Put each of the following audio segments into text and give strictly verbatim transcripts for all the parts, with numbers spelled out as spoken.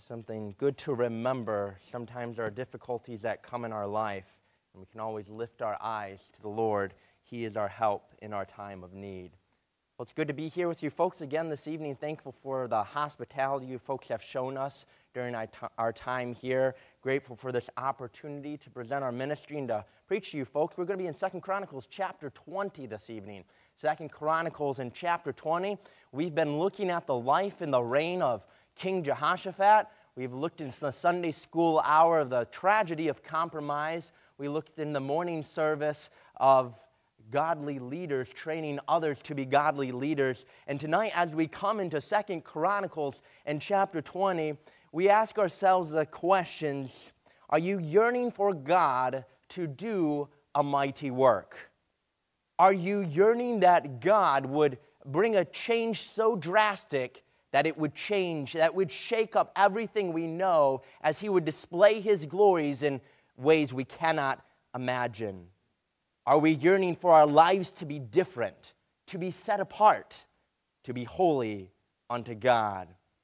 something good to remember. Sometimes there are difficulties that come in our life, and we can always lift our eyes to the Lord. He is our help in our time of need. Well, it's good to be here with you folks again this evening. Thankful for the hospitality you folks have shown us during our time here. Grateful for this opportunity to present our ministry and to preach to you folks. We're going to be in Second Chronicles chapter twenty this evening. Second Chronicles in chapter twenty. We've been looking at the life and the reign of King Jehoshaphat. We've looked in the Sunday school hour of the tragedy of compromise. We looked in the morning service of godly leaders, training others to be godly leaders. And tonight, as we come into Second Chronicles and chapter twenty, we ask ourselves the questions: are you yearning for God to do a mighty work? Are you yearning that God would bring a change so drastic that it would change, that would shake up everything we know, as He would display His glories in ways we cannot imagine? Are we yearning for our lives to be different, to be set apart, to be holy unto God?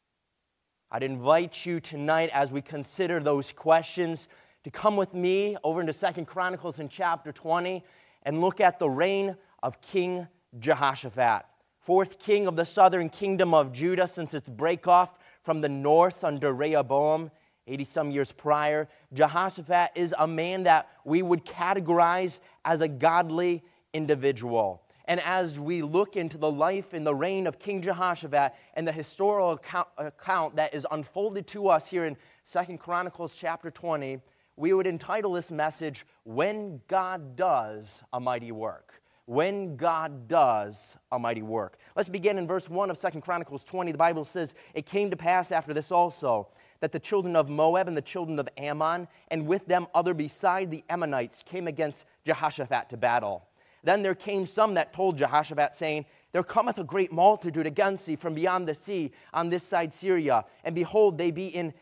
I'd invite you tonight, as we consider those questions, to come with me over into Second Chronicles in chapter twenty and look at the reign of King Jehoshaphat, fourth king of the southern kingdom of Judah since its breakoff from the north under Rehoboam eighty-some years prior. Jehoshaphat is a man that we would categorize as a godly individual. And as we look into the life and the reign of King Jehoshaphat and the historical account, account that is unfolded to us here in Second Chronicles chapter twenty, we would entitle this message, When God Does a Mighty Work. When God does a mighty work. Let's begin in verse one of Second Chronicles twenty. The Bible says, "It came to pass after this also, that the children of Moab and the children of Ammon, and with them other beside the Ammonites, came against Jehoshaphat to battle. Then there came some that told Jehoshaphat, saying, There cometh a great multitude against thee from beyond the sea on this side Syria. And behold, they be in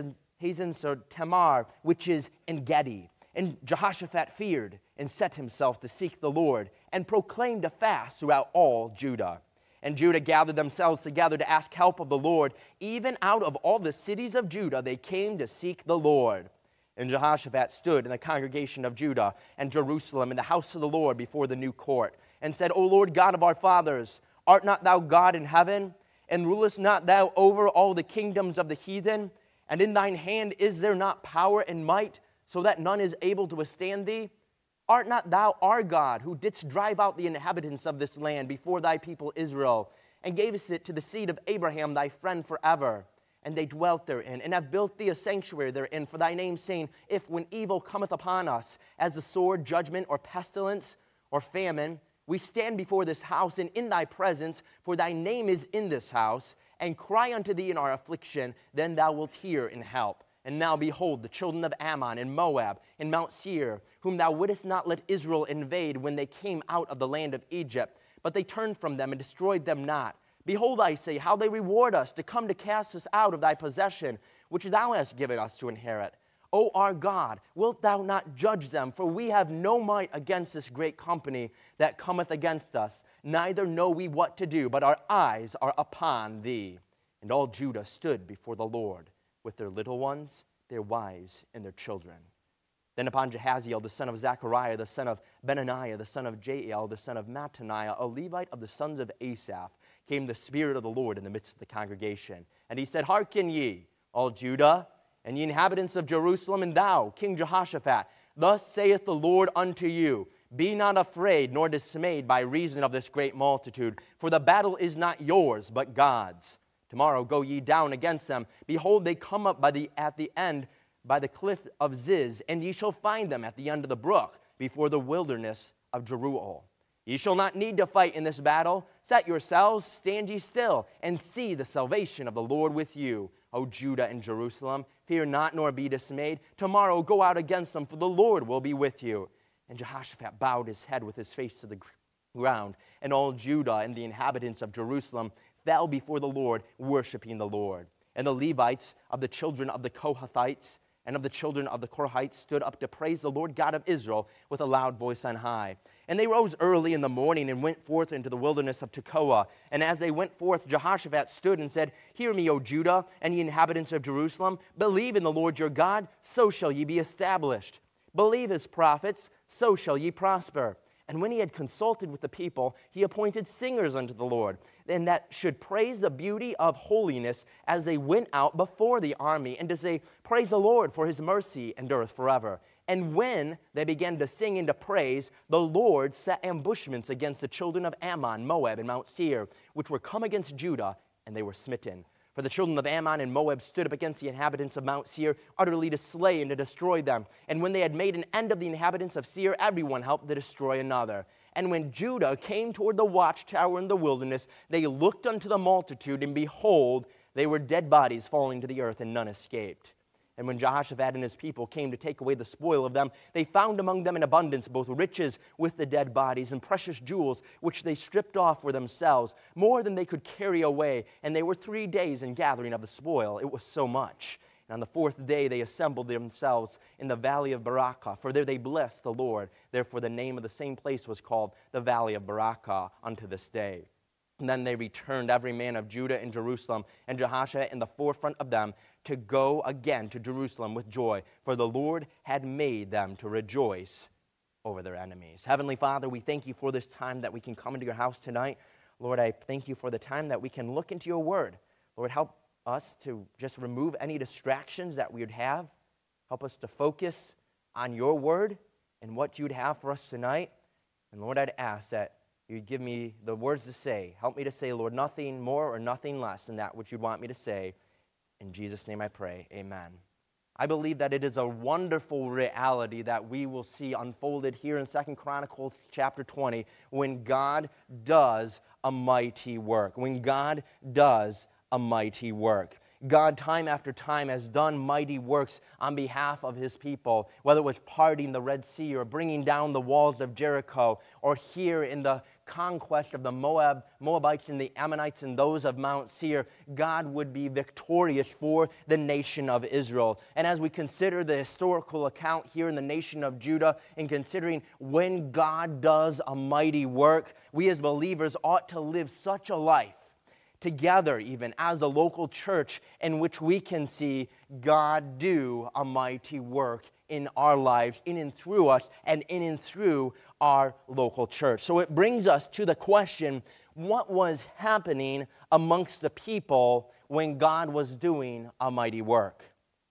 Hazen Tamar, which is En Gedi. And Jehoshaphat feared, and set himself to seek the Lord, and proclaimed a fast throughout all Judah. And Judah gathered themselves together to ask help of the Lord. Even out of all the cities of Judah they came to seek the Lord. And Jehoshaphat stood in the congregation of Judah and Jerusalem in the house of the Lord before the new court, and said, O Lord God of our fathers, art not thou God in heaven? And rulest not thou over all the kingdoms of the heathen? And in thine hand is there not power and might, so that none is able to withstand thee? Art not thou our God, who didst drive out the inhabitants of this land before thy people Israel, and gavest it to the seed of Abraham thy friend forever? And they dwelt therein, and have built thee a sanctuary therein for thy name, saying, If when evil cometh upon us, as the sword, judgment, or pestilence, or famine, we stand before this house and in thy presence, for thy name is in this house, and cry unto thee in our affliction, then thou wilt hear and help. And now behold, the children of Ammon and Moab and Mount Seir, whom thou wouldest not let Israel invade when they came out of the land of Egypt, but they turned from them and destroyed them not. Behold, I say, how they reward us to come to cast us out of thy possession, which thou hast given us to inherit. O our God, wilt thou not judge them? For we have no might against this great company that cometh against us, neither know we what to do, but our eyes are upon thee. And all Judah stood before the Lord, with their little ones, their wives, and their children. Then upon Jehaziel, the son of Zechariah, the son of Benaniah, the son of Jael, the son of Mattaniah, a Levite of the sons of Asaph, came the Spirit of the Lord in the midst of the congregation. And he said, Hearken ye, all Judah, and ye inhabitants of Jerusalem, and thou, King Jehoshaphat, thus saith the Lord unto you, Be not afraid nor dismayed by reason of this great multitude, for the battle is not yours, but God's. Tomorrow go ye down against them. Behold, they come up by the at the end by the cliff of Ziz, and ye shall find them at the end of the brook, before the wilderness of Jeruel. Ye shall not need to fight in this battle. Set yourselves, stand ye still, and see the salvation of the Lord with you, O Judah and Jerusalem. Fear not, nor be dismayed. Tomorrow go out against them, for the Lord will be with you. And Jehoshaphat bowed his head with his face to the ground, and all Judah and the inhabitants of Jerusalem fell before the Lord, worshiping the Lord. And the Levites of the children of the Kohathites and of the children of the Korahites stood up to praise the Lord God of Israel with a loud voice on high. And they rose early in the morning and went forth into the wilderness of Tekoa. And as they went forth, Jehoshaphat stood and said, Hear me, O Judah, and ye inhabitants of Jerusalem. Believe in the Lord your God, so shall ye be established. Believe his prophets, so shall ye prosper. And when he had consulted with the people, he appointed singers unto the Lord, and that should praise the beauty of holiness as they went out before the army, and to say, Praise the Lord, for his mercy endureth forever. And when they began to sing and to praise, the Lord set ambushments against the children of Ammon, Moab, and Mount Seir, which were come against Judah, and they were smitten. For the children of Ammon and Moab stood up against the inhabitants of Mount Seir, utterly to slay and to destroy them. And when they had made an end of the inhabitants of Seir, everyone helped to destroy another. And when Judah came toward the watchtower in the wilderness, they looked unto the multitude, and behold, they were dead bodies falling to the earth, and none escaped. And when Jehoshaphat and his people came to take away the spoil of them, they found among them in abundance both riches with the dead bodies and precious jewels, which they stripped off for themselves, more than they could carry away. And they were three days in gathering of the spoil. It was so much. And on the fourth day they assembled themselves in the valley of Barakah, for there they blessed the Lord. Therefore the name of the same place was called the valley of Barakah unto this day. And then they returned, every man of Judah and Jerusalem, and Jehoshaphat in the forefront of them, to go again to Jerusalem with joy, for the Lord had made them to rejoice over their enemies. Heavenly Father, we thank you for this time that we can come into your house tonight. Lord, I thank you for the time that we can look into your word. Lord, help us to just remove any distractions that we would have. Help us to focus on your word and what you'd have for us tonight. And Lord, I'd ask that you'd give me the words to say. Help me to say, Lord, nothing more or nothing less than that which you'd want me to say. In Jesus' name I pray, amen. I believe that it is a wonderful reality that we will see unfolded here in Second Chronicles chapter twenty when God does a mighty work, when God does a mighty work. God, time after time, has done mighty works on behalf of his people, whether it was parting the Red Sea or bringing down the walls of Jericho, or here in the conquest of the Moab, Moabites and the Ammonites and those of Mount Seir. God would be victorious for the nation of Israel. And as we consider the historical account here in the nation of Judah, and considering when God does a mighty work, we as believers ought to live such a life together, even as a local church, in which we can see God do a mighty work in our lives, in and through us, and in and through our local church. So it brings us to the question, what was happening amongst the people when God was doing a mighty work?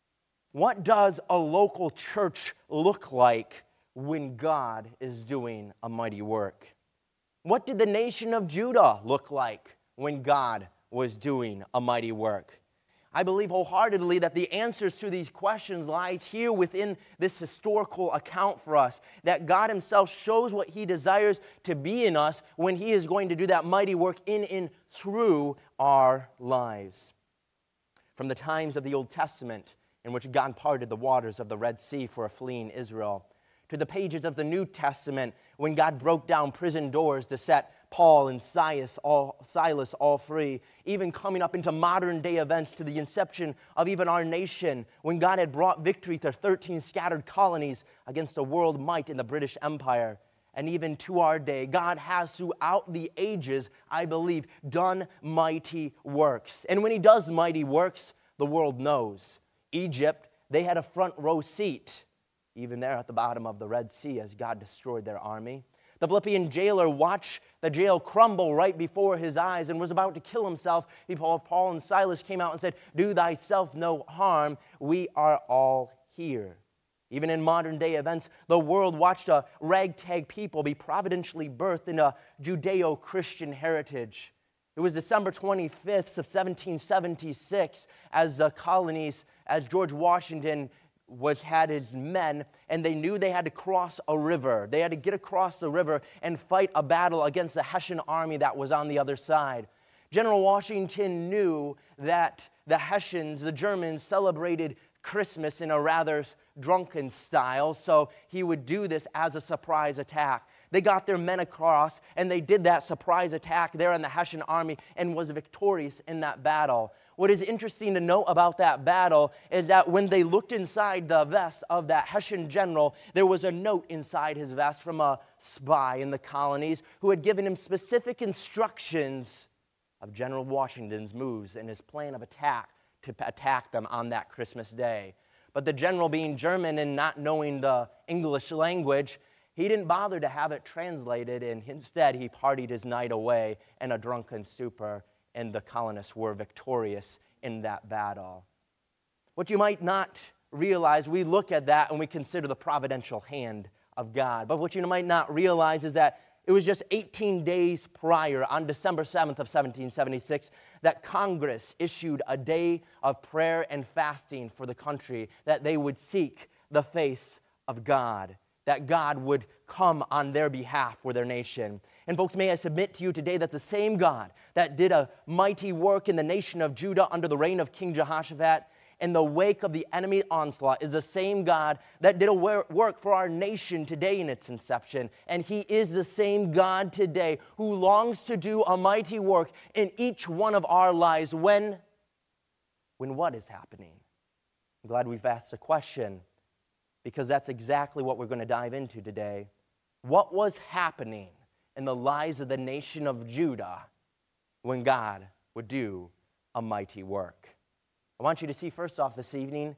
What does a local church look like when God is doing a mighty work? What did the nation of Judah look like when God was doing a mighty work? I believe wholeheartedly that the answers to these questions lies here within this historical account for us, that God himself shows what he desires to be in us when he is going to do that mighty work in and through our lives. From the times of the Old Testament, in which God parted the waters of the Red Sea for a fleeing Israel, to the pages of the New Testament, when God broke down prison doors to set Paul and Silas all, Silas all free, even coming up into modern day events to the inception of even our nation, when God had brought victory to thirteen scattered colonies against the world might in the British Empire. And even to our day, God has throughout the ages, I believe, done mighty works. And when he does mighty works, the world knows. Egypt, they had a front row seat, even there at the bottom of the Red Sea as God destroyed their army. The Philippian jailer watched the jail crumble right before his eyes and was about to kill himself. Paul and Silas came out and said, "Do thyself no harm. We are all here." Even in modern day events, the world watched a ragtag people be providentially birthed in a Judeo-Christian heritage. It was December twenty-fifth of seventeen seventy-six as the colonies, as George Washington was had his men, and they knew they had to cross a river. They had to get across the river and fight a battle against the Hessian army that was on the other side. General Washington knew that the Hessians, the Germans, celebrated Christmas in a rather drunken style, so he would do this as a surprise attack. They got their men across, and they did that surprise attack there in the Hessian army and was victorious in that battle. What is interesting to note about that battle is that when they looked inside the vest of that Hessian general, there was a note inside his vest from a spy in the colonies who had given him specific instructions of General Washington's moves and his plan of attack to attack them on that Christmas day. But the general, being German and not knowing the English language, he didn't bother to have it translated, and instead he partied his night away in a drunken stupor, and the colonists were victorious in that battle. What you might not realize, we look at that and we consider the providential hand of God. But what you might not realize is that it was just eighteen days prior, on December seventh of seventeen seventy-six, that Congress issued a day of prayer and fasting for the country, that they would seek the face of God, that God would come on their behalf for their nation. And folks, may I submit to you today that the same God that did a mighty work in the nation of Judah under the reign of King Jehoshaphat in the wake of the enemy onslaught is the same God that did a work for our nation today in its inception. And he is the same God today who longs to do a mighty work in each one of our lives when, when what is happening? I'm glad we've asked the question, because that's exactly what we're going to dive into today. What was happening in the lives of the nation of Judah when God would do a mighty work? I want you to see first off this evening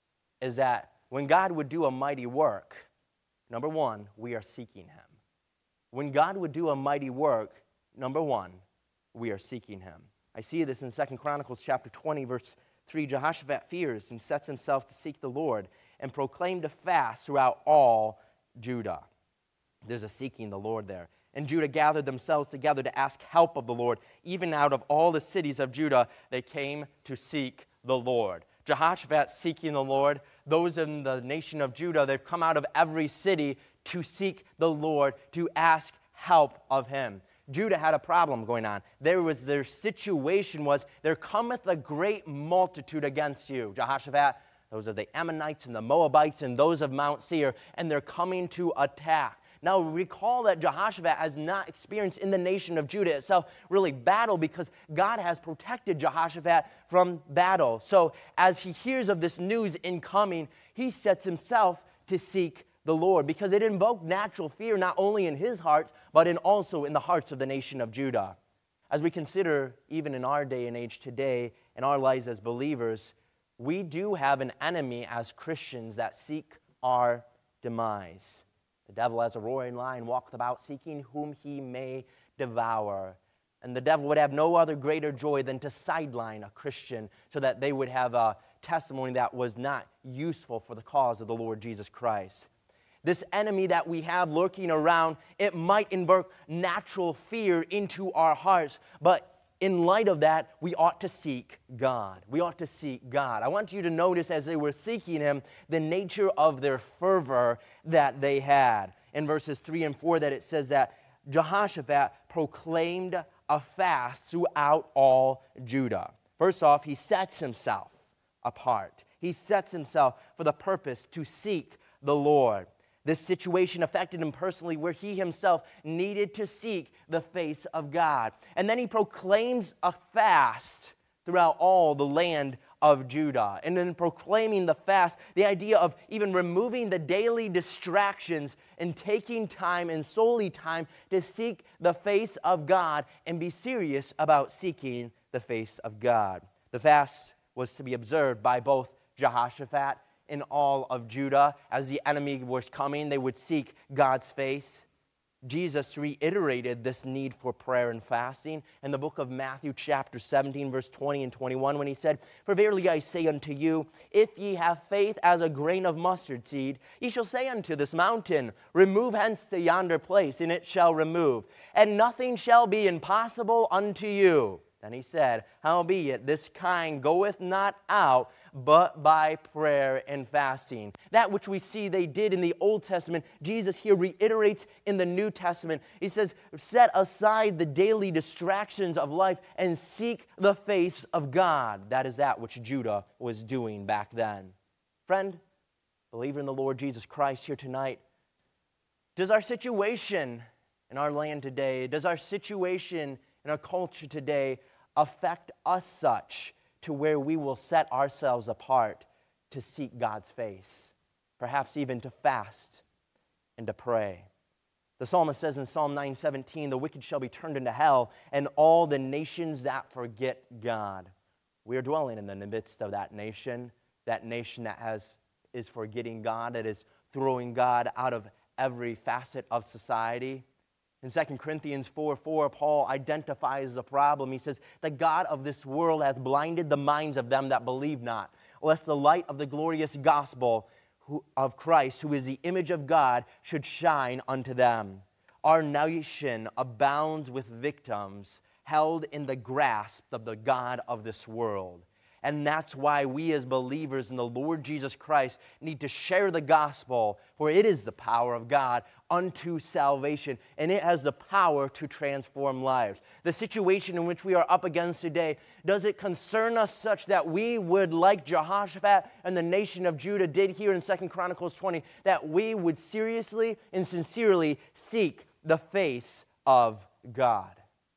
is that when God would do a mighty work, number one, we are seeking him. When God would do a mighty work, number one, we are seeking him. I see this in Second Chronicles chapter twenty, verse three. Jehoshaphat fears and sets himself to seek the Lord and proclaimed a fast throughout all Judah. There's a seeking the Lord there. And Judah gathered themselves together to ask help of the Lord. Even out of all the cities of Judah, they came to seek the Lord. Jehoshaphat seeking the Lord. Those in the nation of Judah, they've come out of every city to seek the Lord, to ask help of him. Judah had a problem going on. There was their situation was, there cometh a great multitude against you. Jehoshaphat, those are the Ammonites and the Moabites and those of Mount Seir, and they're coming to attack. Now, recall that Jehoshaphat has not experienced in the nation of Judah itself really battle, because God has protected Jehoshaphat from battle. So as he hears of this news incoming, he sets himself to seek the Lord, because it invoked natural fear not only in his heart, but in also in the hearts of the nation of Judah. As we consider, even in our day and age today, in our lives as believers, we do have an enemy as Christians that seek our demise. The devil, as a roaring lion, walketh about seeking whom he may devour. And the devil would have no other greater joy than to sideline a Christian so that they would have a testimony that was not useful for the cause of the Lord Jesus Christ. This enemy that we have lurking around, it might invoke natural fear into our hearts, but in light of that, we ought to seek God. We ought to seek God. I want you to notice as they were seeking him, the nature of their fervor that they had. In verses three and four, that it says that Jehoshaphat proclaimed a fast throughout all Judah. First off, he sets himself apart. He sets himself for the purpose to seek the Lord. This situation affected him personally, where he himself needed to seek the face of God. And then he proclaims a fast throughout all the land of Judah. And in proclaiming the fast, the idea of even removing the daily distractions and taking time and solely time to seek the face of God and be serious about seeking the face of God. The fast was to be observed by both Jehoshaphat in all of Judah. As the enemy was coming, they would seek God's face. Jesus reiterated this need for prayer and fasting in the book of Matthew chapter seventeen, verse twenty and twenty-one, when he said, "For verily I say unto you, if ye have faith as a grain of mustard seed, ye shall say unto this mountain, remove hence to yonder place, and it shall remove, and nothing shall be impossible unto you." Then he said, "Howbeit this kind goeth not out, but by prayer and fasting." That which we see they did in the Old Testament, Jesus here reiterates in the New Testament. He says, set aside the daily distractions of life and seek the face of God. That is that which Judah was doing back then. Friend, believer in the Lord Jesus Christ here tonight, does our situation in our land today, does our situation in our culture today affect us such to where we will set ourselves apart to seek God's face, perhaps even to fast and to pray. The psalmist says in Psalm nine seventeen, the wicked shall be turned into hell, and all the nations that forget God. We are dwelling in the midst of that nation, that nation that has is forgetting God, that is throwing God out of every facet of society. In Second Corinthians four four, Paul identifies the problem. He says, the God of this world hath blinded the minds of them that believe not, lest the light of the glorious gospel of Christ, who is the image of God, should shine unto them. Our nation abounds with victims held in the grasp of the God of this world. And that's why we as believers in the Lord Jesus Christ need to share the gospel, for it is the power of God unto salvation, and it has the power to transform lives. The situation in which we are up against today, does it concern us such that we would, like Jehoshaphat and the nation of Judah did here in Second Chronicles twenty, that we would seriously and sincerely seek the face of God?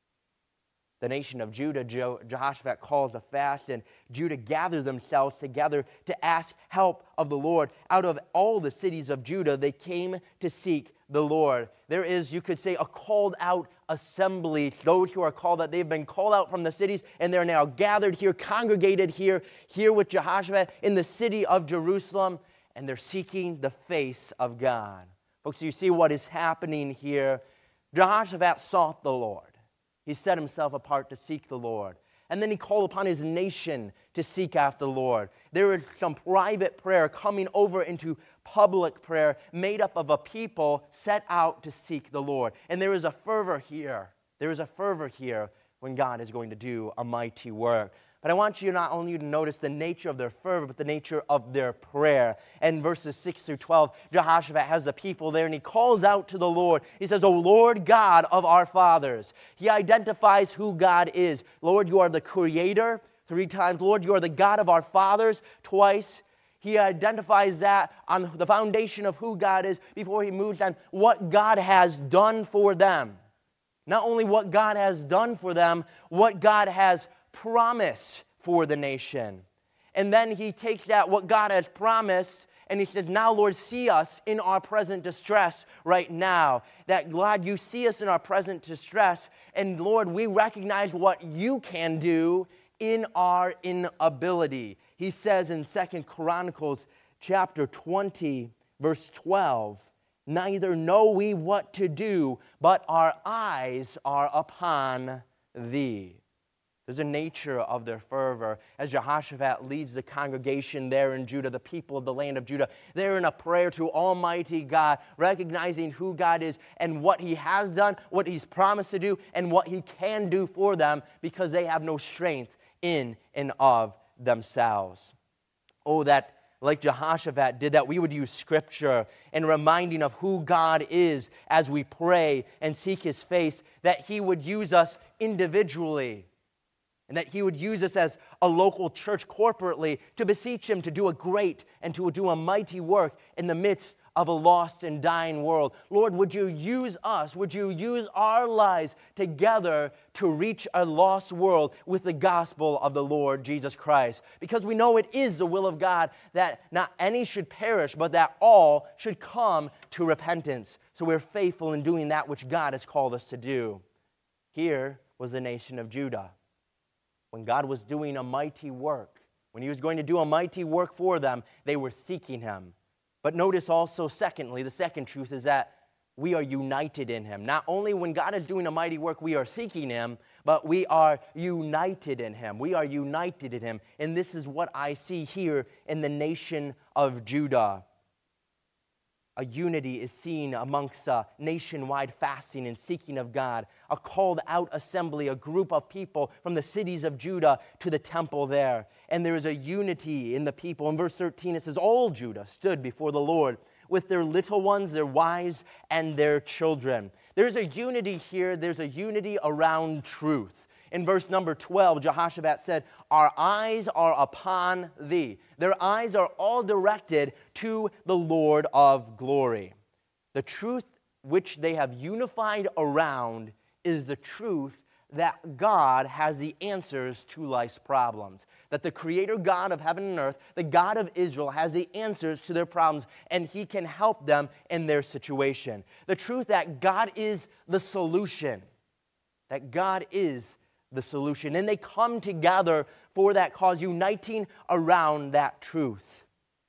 The nation of Judah, Jehoshaphat calls a fast, and Judah gathered themselves together to ask help of the Lord. Out of all the cities of Judah, they came to seek the Lord. There is, you could say, a called out assembly. Those who are called out, they've been called out from the cities, and they're now gathered here, congregated here, here with Jehoshaphat in the city of Jerusalem, and they're seeking the face of God. Folks, you see what is happening here. Jehoshaphat sought the Lord. He set himself apart to seek the Lord. And then he called upon his nation to seek after the Lord. There is some private prayer coming over into public prayer made up of a people set out to seek the Lord. And there is a fervor here. There is a fervor here when God is going to do a mighty work. But I want you not only to notice the nature of their fervor, but the nature of their prayer. And verses six through twelve, Jehoshaphat has the people there, and he calls out to the Lord. He says, O Lord God of our fathers. He identifies who God is. Lord, you are the creator, three times. Lord, you are the God of our fathers, twice. He identifies that on the foundation of who God is before he moves on what God has done for them. Not only what God has done for them, what God has promise for the nation. And then he takes that, what God has promised, and he says, now, Lord, see us in our present distress right now. That, God, you see us in our present distress, and Lord, we recognize what you can do in our inability. He says in Second Chronicles chapter twenty, verse twelve, neither know we what to do, but our eyes are upon thee. There's a nature of their fervor. As Jehoshaphat leads the congregation there in Judah, the people of the land of Judah, they're in a prayer to Almighty God, recognizing who God is and what he has done, what he's promised to do, and what he can do for them, because they have no strength in and of themselves. Oh, that, like Jehoshaphat did, that we would use Scripture in reminding of who God is as we pray and seek his face, that he would use us individually, and that he would use us as a local church corporately to beseech him to do a great and to do a mighty work in the midst of a lost and dying world. Lord, would you use us, would you use our lives together to reach a lost world with the gospel of the Lord Jesus Christ? Because we know it is the will of God that not any should perish, but that all should come to repentance. So we're faithful in doing that which God has called us to do. Here was the nation of Judah. When God was doing a mighty work, when he was going to do a mighty work for them, they were seeking him. But notice also, secondly, the second truth is that we are united in him. Not only when God is doing a mighty work, we are seeking him, but we are united in him. We are united in him. And this is what I see here in the nation of Judah. A unity is seen amongst a nationwide fasting and seeking of God, a called out assembly, a group of people from the cities of Judah to the temple there. And there is a unity in the people. In verse thirteen, it says, all Judah stood before the Lord with their little ones, their wives, and their children. There's a unity here. There's a unity around truth. In verse number twelve, Jehoshaphat said, our eyes are upon thee. Their eyes are all directed to the Lord of glory. The truth which they have unified around is the truth that God has the answers to life's problems. That the Creator God of heaven and earth, the God of Israel, has the answers to their problems, and He can help them in their situation. The truth that God is the solution. That God is the solution. And they come together for that cause, uniting around that truth.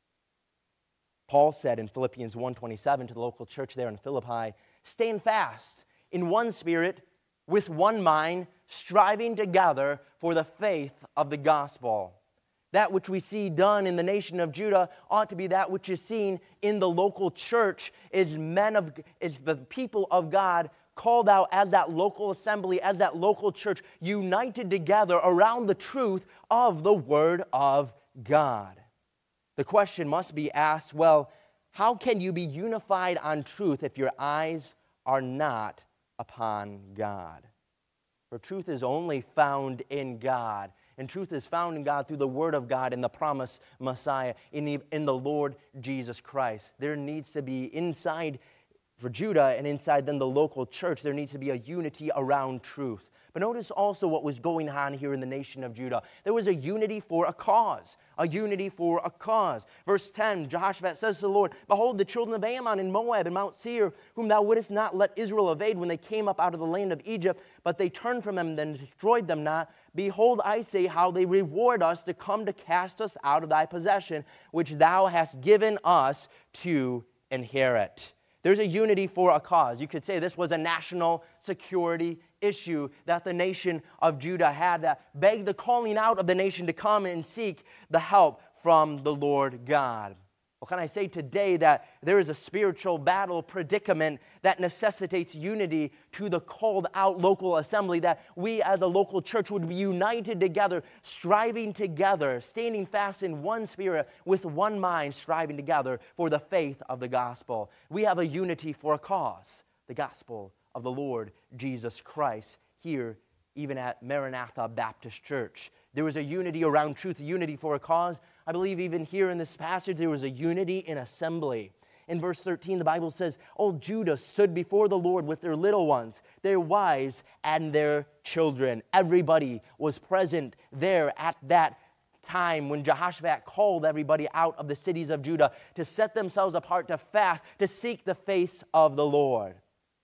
Paul said in Philippians one twenty-seven to the local church there in Philippi, stand fast in one spirit, with one mind, striving together for the faith of the gospel. That which we see done in the nation of Judah ought to be that which is seen in the local church, is men of, is the people of God called out as that local assembly, as that local church, united together around the truth of the Word of God. The question must be asked, well, how can you be unified on truth if your eyes are not upon God? For truth is only found in God, and truth is found in God through the Word of God and the promised Messiah in the, in the Lord Jesus Christ. There needs to be inside for Judah and inside then the local church, there needs to be a unity around truth. But notice also what was going on here in the nation of Judah. There was a unity for a cause. A unity for a cause. Verse ten, Jehoshaphat says to the Lord, behold, the children of Ammon and Moab and Mount Seir, whom thou wouldest not let Israel evade when they came up out of the land of Egypt, but they turned from them and destroyed them not. Behold, I say how they reward us to come to cast us out of thy possession, which thou hast given us to inherit. There's a unity for a cause. You could say this was a national security issue that the nation of Judah had that begged the calling out of the nation to come and seek the help from the Lord God. Well, can I say today that there is a spiritual battle predicament that necessitates unity to the called out local assembly, that we as a local church would be united together, striving together, standing fast in one spirit, with one mind, striving together for the faith of the gospel. We have a unity for a cause, the gospel of the Lord Jesus Christ, here even at Maranatha Baptist Church. There was a unity around truth, a unity for a cause. I believe even here in this passage there was a unity in assembly. In verse thirteen, the Bible says, "All Judah stood before the Lord with their little ones, their wives, and their children." Everybody was present there at that time when Jehoshaphat called everybody out of the cities of Judah to set themselves apart, to fast, to seek the face of the Lord.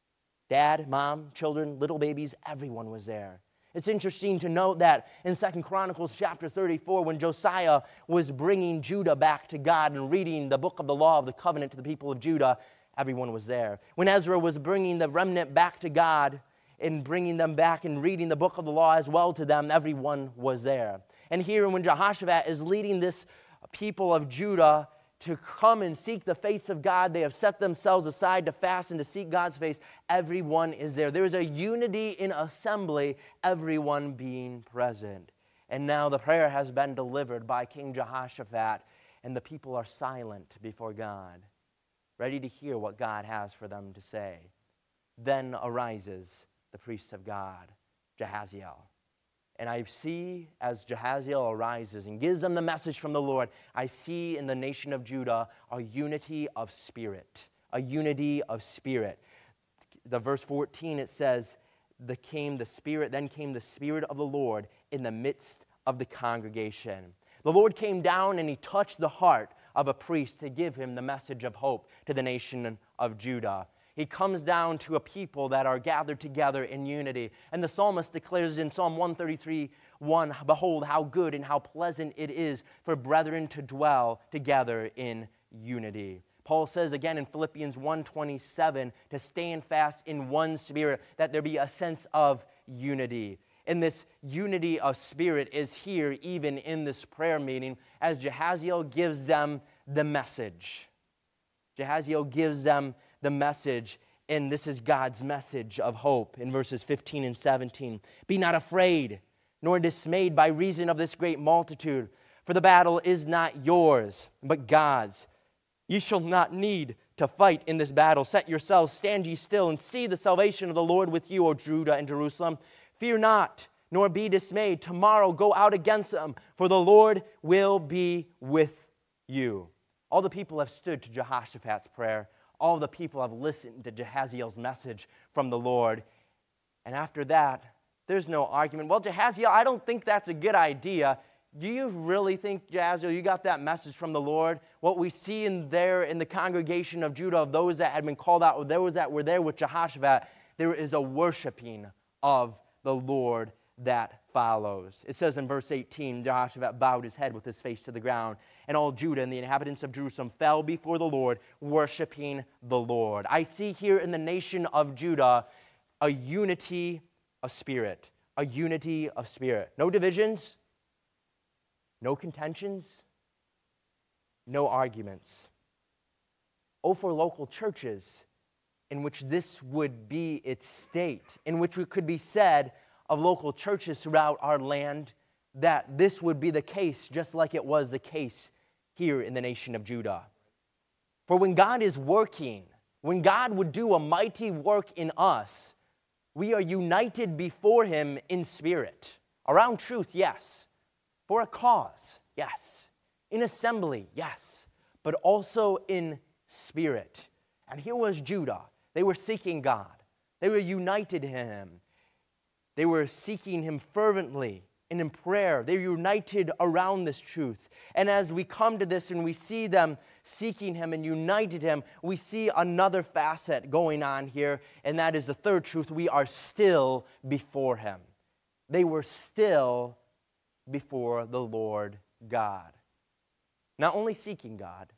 Dad, mom, children, little babies, everyone was there. It's interesting to note that in Second Chronicles chapter thirty-four, when Josiah was bringing Judah back to God and reading the book of the law of the covenant to the people of Judah, everyone was there. When Ezra was bringing the remnant back to God and bringing them back and reading the book of the law as well to them, everyone was there. And here when Jehoshaphat is leading this people of Judah to come and seek the face of God, they have set themselves aside to fast and to seek God's face. Everyone is there. There is a unity in assembly, everyone being present. And now the prayer has been delivered by King Jehoshaphat, and the people are silent before God, ready to hear what God has for them to say. Then arises the priest of God, Jahaziel. And I see as Jahaziel arises and gives them the message from the Lord, I see in the nation of Judah a unity of spirit, a unity of spirit. The verse fourteen, it says, the came the Spirit, then came the Spirit of the Lord in the midst of the congregation. The Lord came down and He touched the heart of a priest to give him the message of hope to the nation of Judah. He comes down to a people that are gathered together in unity. And the psalmist declares in Psalm one thirty-three, one, behold, how good and how pleasant it is for brethren to dwell together in unity. Paul says again in Philippians one twenty-seven to stand fast in one spirit, that there be a sense of unity. And this unity of spirit is here even in this prayer meeting as Jahaziel gives them the message. Jahaziel gives them the message, and this is God's message of hope in verses fifteen and seventeen. Be not afraid, nor dismayed by reason of this great multitude, for the battle is not yours, but God's. Ye shall not need to fight in this battle. Set yourselves, stand ye still, and see the salvation of the Lord with you, O Judah and Jerusalem. Fear not, nor be dismayed. Tomorrow go out against them, for the Lord will be with you. All the people have stood to Jehoshaphat's prayer. All the people have listened to Jahaziel's message from the Lord. And after that, there's no argument. Well, Jahaziel, I don't think that's a good idea. Do you really think, Jahaziel, you got that message from the Lord? What we see in there in the congregation of Judah, of those that had been called out, those that were there with Jehoshaphat, there is a worshiping of the Lord that follows. It says in verse eighteen, Jehoshaphat bowed his head with his face to the ground, and all Judah and the inhabitants of Jerusalem fell before the Lord, worshiping the Lord. I see here in the nation of Judah a unity of spirit, a unity of spirit. No divisions, no contentions, no arguments. Oh, for local churches in which this would be its state, in which it could be said of local churches throughout our land that this would be the case, just like it was the case here in the nation of Judah. For when God is working, when God would do a mighty work in us, we are united before Him in spirit. Around truth, yes. For a cause, yes. In assembly, yes. But also in spirit. And here was Judah. They were seeking God. They were united in Him. They were seeking Him fervently and in prayer. They were united around this truth. And as we come to this and we see them seeking Him and united Him, we see another facet going on here, and that is the third truth. We are still before Him. They were still before the Lord God. Not only seeking God,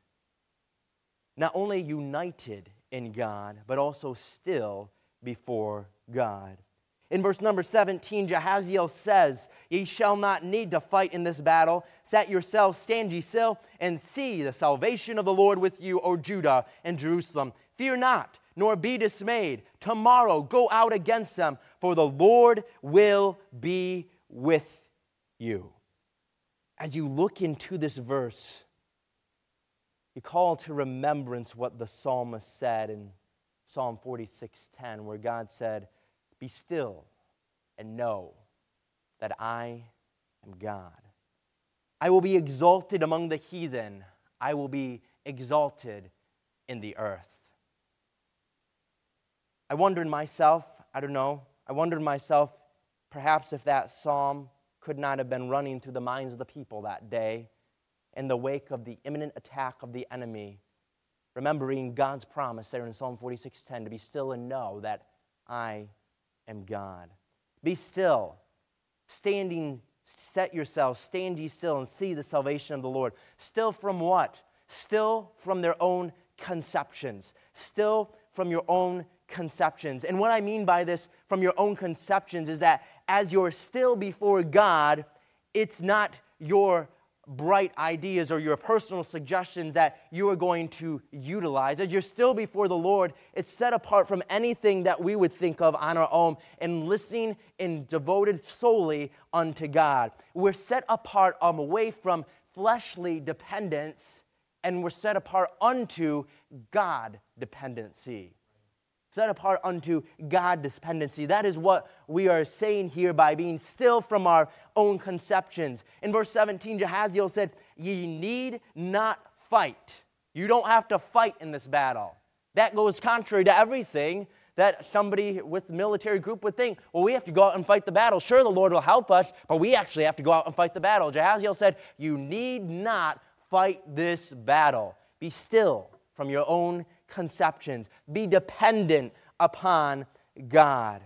not only united in God, but also still before God. In verse number seventeen, Jahaziel says, "Ye shall not need to fight in this battle. Set yourselves, stand ye still, and see the salvation of the Lord with you, O Judah and Jerusalem. Fear not, nor be dismayed. Tomorrow go out against them, for the Lord will be with you." As you look into this verse, you call to remembrance what the psalmist said in Psalm forty-six ten, where God said, "Be still and know that I am God. I will be exalted among the heathen. I will be exalted in the earth." I wondered myself, I don't know, I wondered myself perhaps if that psalm could not have been running through the minds of the people that day in the wake of the imminent attack of the enemy, remembering God's promise there in Psalm forty-six ten, to be still and know that I am God. Be still, standing, set yourselves, stand ye still and see the salvation of the Lord. Still from what? Still from their own conceptions. Still from your own conceptions. And what I mean by this, from your own conceptions, is that as you're still before God, it's not your bright ideas or your personal suggestions that you are going to utilize. As you're still before the Lord, it's set apart from anything that we would think of on our own and listening and devoted solely unto God. We're set apart um, away from fleshly dependence, and we're set apart unto God dependency. Set apart unto God dependency. That is what we are saying here by being still from our own conceptions. In verse seventeen, Jahaziel said, "Ye need not fight." You don't have to fight in this battle. That goes contrary to everything that somebody with the military group would think. Well, we have to go out and fight the battle. Sure, the Lord will help us, but we actually have to go out and fight the battle. Jahaziel said, you need not fight this battle. Be still from your own conceptions. Be dependent upon God.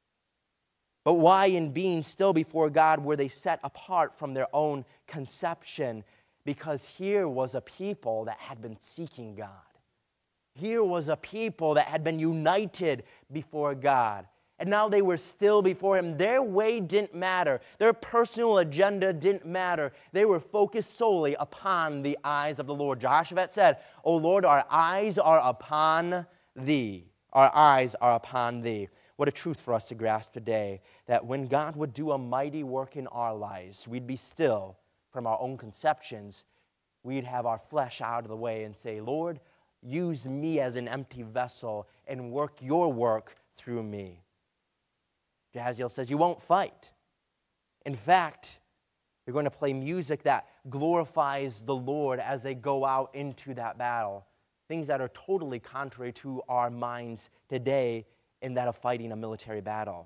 But why in being still before God were they set apart from their own conception? Because here was a people that had been seeking God. Here was a people that had been united before God. And now they were still before Him. Their way didn't matter. Their personal agenda didn't matter. They were focused solely upon the eyes of the Lord. Jehoshaphat said, "O Lord, our eyes are upon Thee. Our eyes are upon Thee." What a truth for us to grasp today, that when God would do a mighty work in our lives, we'd be still from our own conceptions. We'd have our flesh out of the way and say, "Lord, use me as an empty vessel and work your work through me." Jahaziel says, you won't fight. In fact, you're going to play music that glorifies the Lord as they go out into that battle. Things that are totally contrary to our minds today in that of fighting a military battle.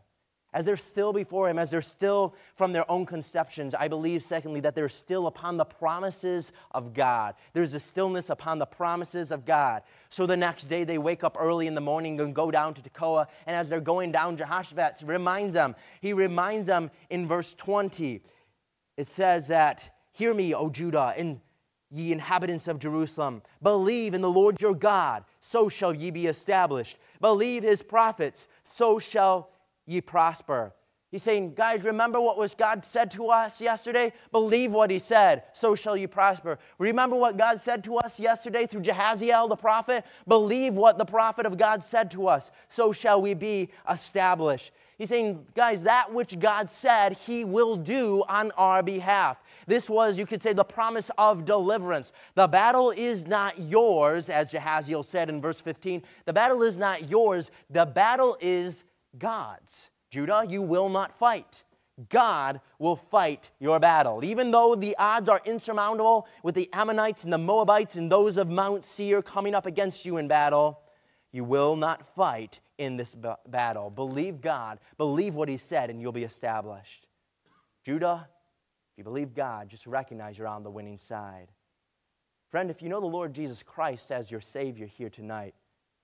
As they're still before him, as they're still from their own conceptions, I believe, secondly, that they're still upon the promises of God. There's a stillness upon the promises of God. So the next day they wake up early in the morning and go down to Tekoa, and as they're going down, Jehoshaphat reminds them, he reminds them in verse twenty, it says that, "Hear me, O Judah, and ye inhabitants of Jerusalem, believe in the Lord your God, so shall ye be established. Believe his prophets, so shall ye prosper." He's saying, guys, remember what was God said to us yesterday? Believe what he said, so shall you prosper. Remember what God said to us yesterday through Jehaziel the prophet? Believe what the prophet of God said to us, so shall we be established. He's saying, guys, that which God said he will do on our behalf. This was, you could say, the promise of deliverance. The battle is not yours, as Jehaziel said in verse fifteen. The battle is not yours. The battle is God's. Judah, you will not fight. God will fight your battle. Even though the odds are insurmountable with the Ammonites and the Moabites and those of Mount Seir coming up against you in battle, you will not fight in this battle. Believe God, believe what he said, and you'll be established. Judah, if you believe God, just recognize you're on the winning side. Friend, if you know the Lord Jesus Christ as your Savior here tonight,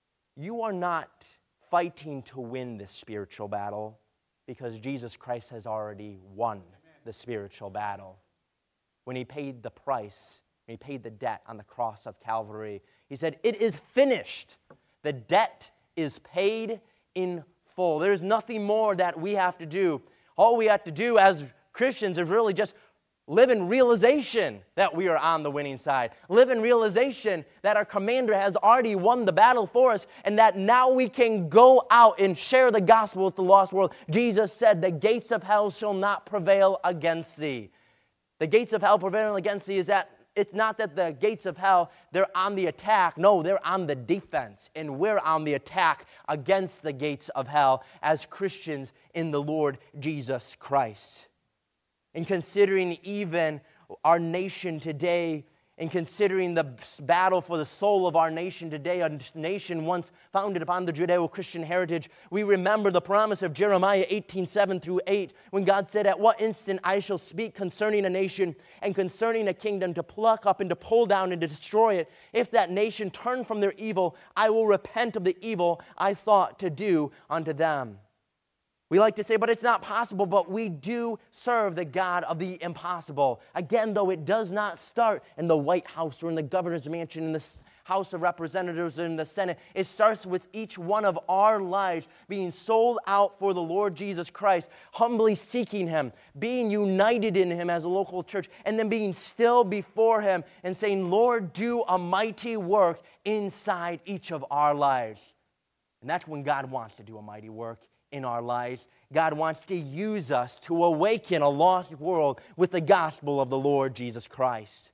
you are not fighting to win this spiritual battle, because Jesus Christ has already won the spiritual battle. When he paid the price, when he paid the debt on the cross of Calvary, he said, "It is finished." The debt is paid in full. There's nothing more that we have to do. All we have to do as Christians is really just live in realization that we are on the winning side. Live in realization that our commander has already won the battle for us, and that now we can go out and share the gospel with the lost world. Jesus said, "The gates of hell shall not prevail against thee." The gates of hell prevailing against thee is that it's not that the gates of hell, they're on the attack. No, they're on the defense, and we're on the attack against the gates of hell as Christians in the Lord Jesus Christ. And considering even our nation today, and considering the battle for the soul of our nation today, a nation once founded upon the Judeo-Christian heritage, we remember the promise of Jeremiah eighteen, seven through eight, when God said, "At what instant I shall speak concerning a nation and concerning a kingdom, to pluck up and to pull down and to destroy it. If that nation turn from their evil, I will repent of the evil I thought to do unto them." We like to say, but it's not possible, but we do serve the God of the impossible. Again, though, it does not start in the White House or in the governor's mansion, in the House of Representatives or in the Senate. It starts with each one of our lives being sold out for the Lord Jesus Christ, humbly seeking him, being united in him as a local church, and then being still before him and saying, "Lord, do a mighty work inside each of our lives." And that's when God wants to do a mighty work in our lives. God wants to use us to awaken a lost world with the gospel of the Lord Jesus Christ.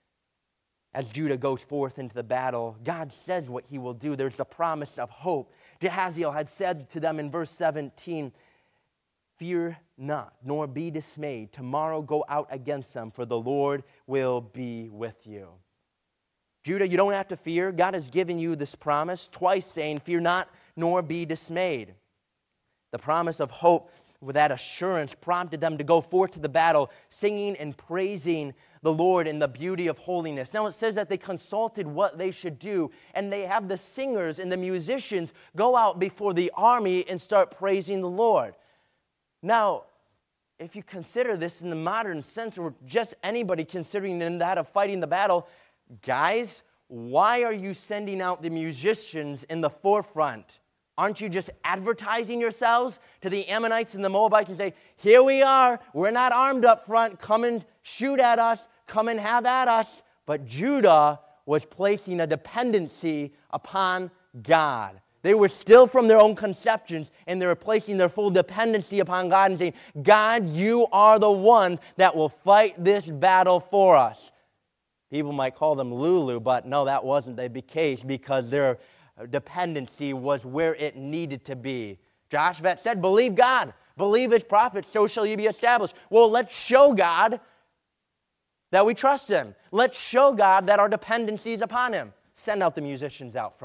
As Judah goes forth into the battle, God says what he will do. There's the promise of hope. Jehaziel had said to them in verse seventeen, "Fear not, nor be dismayed. Tomorrow go out against them, for the Lord will be with you." Judah, you don't have to fear. God has given you this promise twice, saying, "Fear not, nor be dismayed." The promise of hope with that assurance prompted them to go forth to the battle, singing and praising the Lord in the beauty of holiness. Now it says that they consulted what they should do, and they have the singers and the musicians go out before the army and start praising the Lord. Now, if you consider this in the modern sense, or just anybody considering in that of fighting the battle, guys, why are you sending out the musicians in the forefront? Aren't you just advertising yourselves to the Ammonites and the Moabites and say, "Here we are, we're not armed up front, come and shoot at us, come and have at us"? But Judah was placing a dependency upon God. They were still from their own conceptions, and they were placing their full dependency upon God and saying, "God, you are the one that will fight this battle for us." People might call them Lulu, but no, that wasn't the case, because their dependency was where it needed to be. Joshua said, "Believe God, believe his prophets, so shall you be established." Well, let's show God that we trust him. Let's show God that our dependency is upon him. Send out the musicians out front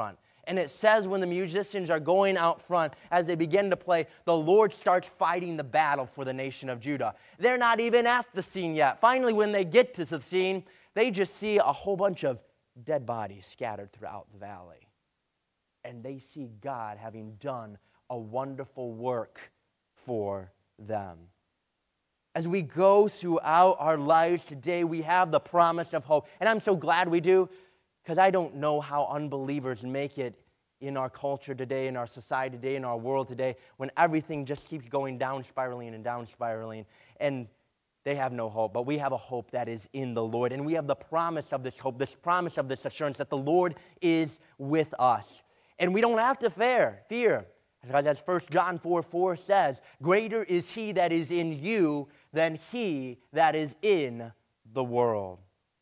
And it says when the musicians are going out front, as they begin to play, the Lord starts fighting the battle for the nation of Judah. They're not even at the scene yet. Finally, when they get to the scene, they just see a whole bunch of dead bodies scattered throughout the valley. And they see God having done a wonderful work for them. As we go throughout our lives today, we have the promise of hope. And I'm so glad we do, because I don't know how unbelievers make it in our culture today, in our society today, in our world today, when everything just keeps going down spiraling and down spiraling, and they have no hope. But we have a hope that is in the Lord, and we have the promise of this hope, this promise of this assurance that the Lord is with us. And we don't have to fear, fear. As First John four four says, greater is he that is in you than he that is in the world.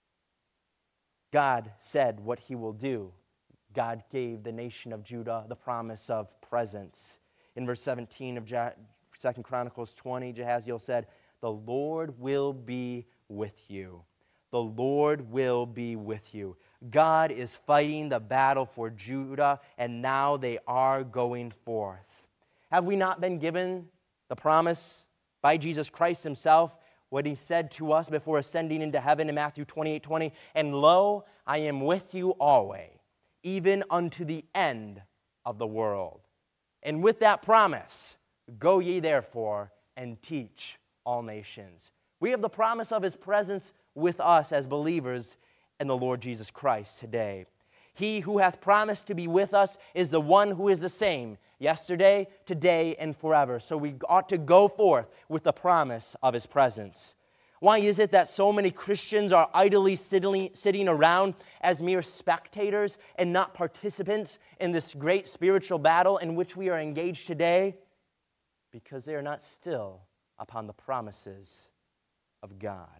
God said what he will do. God gave the nation of Judah the promise of presence. In verse seventeen of Second Chronicles twenty, Jehaziel said, the Lord will be with you. The Lord will be with you. God is fighting the battle for Judah, and now they are going forth. Have we not been given the promise by Jesus Christ himself, what he said to us before ascending into heaven in Matthew twenty-eight twenty? And lo, I am with you always, even unto the end of the world. And with that promise, go ye therefore and teach all nations. We have the promise of his presence with us as believers in the Lord Jesus Christ today. He who hath promised to be with us is the one who is the same yesterday, today, and forever. So we ought to go forth with the promise of his presence. Why is it that so many Christians are idly sitting, sitting around as mere spectators and not participants in this great spiritual battle in which we are engaged today? Because they are not still upon the promises of God.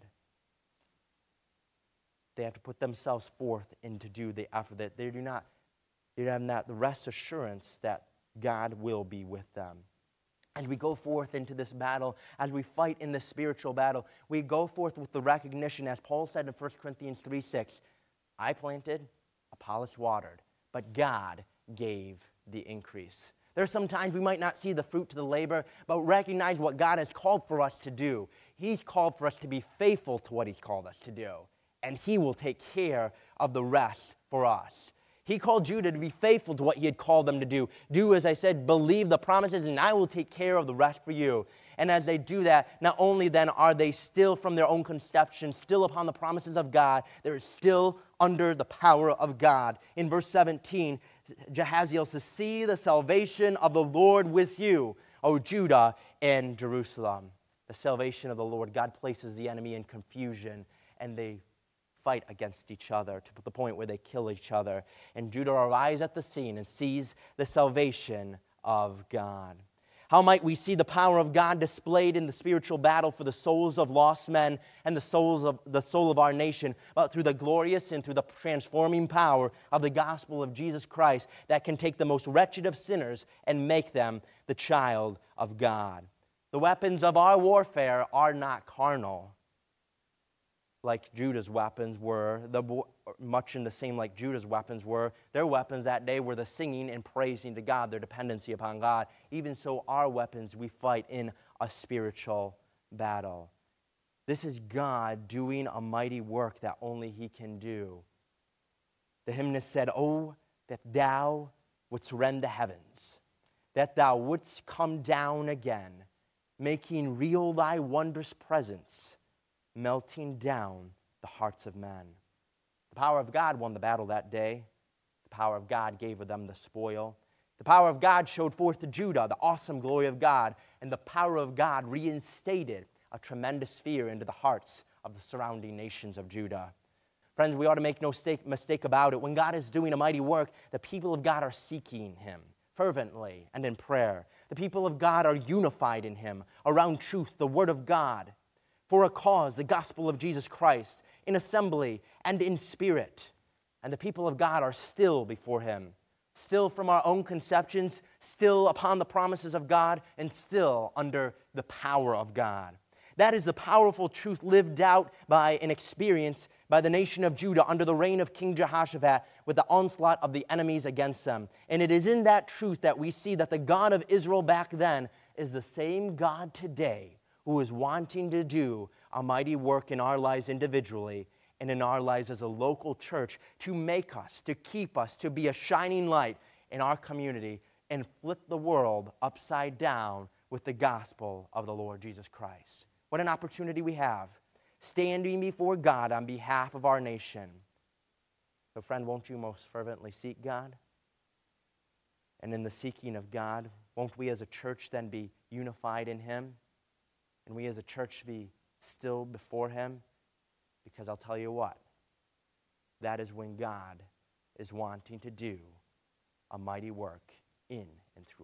They have to put themselves forth and to do the effort that they do not, they have not the rest assurance that God will be with them. As we go forth into this battle, as we fight in this spiritual battle, we go forth with the recognition, as Paul said in First Corinthians three six, I planted, Apollos watered, but God gave the increase. There's sometimes we might not see the fruit to the labor, but recognize what God has called for us to do. He's called for us to be faithful to what he's called us to do, and he will take care of the rest for us. He called Judah to be faithful to what he had called them to do. Do, as I said, believe the promises, and I will take care of the rest for you. And as they do that, not only then are they still from their own conception, still upon the promises of God, they're still under the power of God. In verse seventeen, Jehaziel says, see the salvation of the Lord with you, O Judah and Jerusalem. The salvation of the Lord. God places the enemy in confusion, and they fight against each other to the point where they kill each other. And Judah arrives at the scene and sees the salvation of God. How might we see the power of God displayed in the spiritual battle for the souls of lost men and the souls of the soul of our nation, but through the glorious and through the transforming power of the gospel of Jesus Christ that can take the most wretched of sinners and make them the child of God. The weapons of our warfare are not carnal, like Judah's weapons were, the, much in the same like Judah's weapons were. Their weapons that day were the singing and praising to God, their dependency upon God. Even so, our weapons, we fight in a spiritual battle. This is God doing a mighty work that only he can do. The hymnist said, oh, that thou wouldst rend the heavens, that thou wouldst come down again, making real thy wondrous presence, melting down the hearts of men. The power of God won the battle that day. The power of God gave them the spoil. The power of God showed forth to Judah the awesome glory of God, and the power of God reinstated a tremendous fear into the hearts of the surrounding nations of Judah. Friends, we ought to make no mistake, mistake about it. When God is doing a mighty work, the people of God are seeking him fervently and in prayer. The people of God are unified in him around truth, the word of God, for a cause, the gospel of Jesus Christ, in assembly and in spirit. And the people of God are still before him, still from our own conceptions, still upon the promises of God, and still under the power of God. That is the powerful truth lived out by and experienced by the nation of Judah under the reign of King Jehoshaphat with the onslaught of the enemies against them. And it is in that truth that we see that the God of Israel back then is the same God today who is wanting to do a mighty work in our lives individually and in our lives as a local church to make us, to keep us, to be a shining light in our community and flip the world upside down with the gospel of the Lord Jesus Christ. What an opportunity we have, standing before God on behalf of our nation. So friend, won't you most fervently seek God? And in the seeking of God, won't we as a church then be unified in Him? And we as a church be still before Him? Because I'll tell you what, that is when God is wanting to do a mighty work in and through